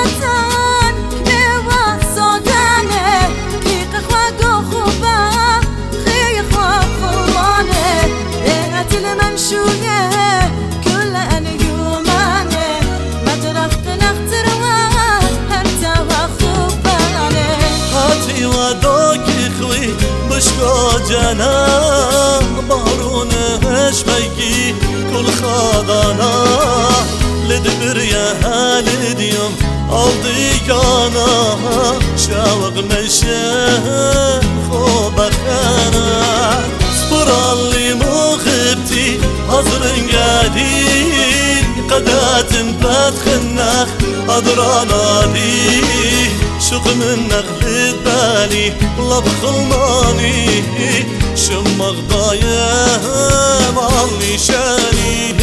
بشكا جنا بارونهش بيكي كل خضانا لدبر يا هالد يوم أوضيكانا شاوق مشان خوبخانا صبر اللي مخبتي هزرن قادين قدات بتخنخ أدرانا دي شق من نغلد بالي لبخل ماني شم غضايا معلي شاني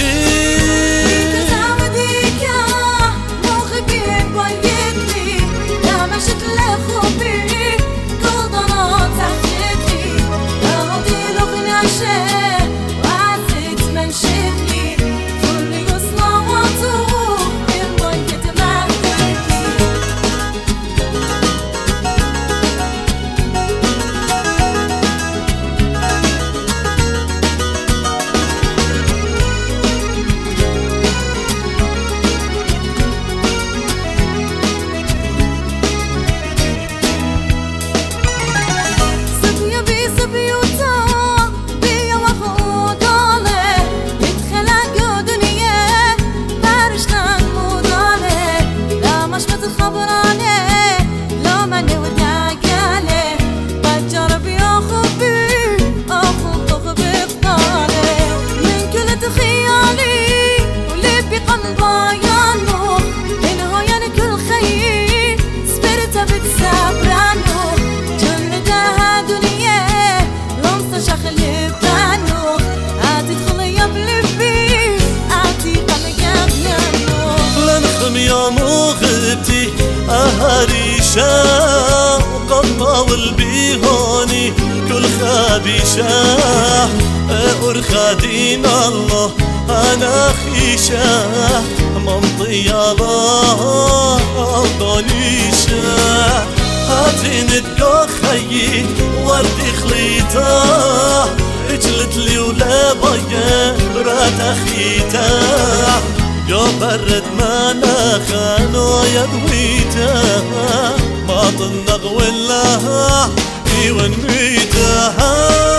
أهريشة وقطة والبيهوني كل خبيشة أرخى دين الله أنا خيشة منطي الله ضنيشة هاتين الدخي وردي خليته اجلت لي ولا بيا رات أخيته يا برد ما نخانو يدويته ما طنق ولا في ونويته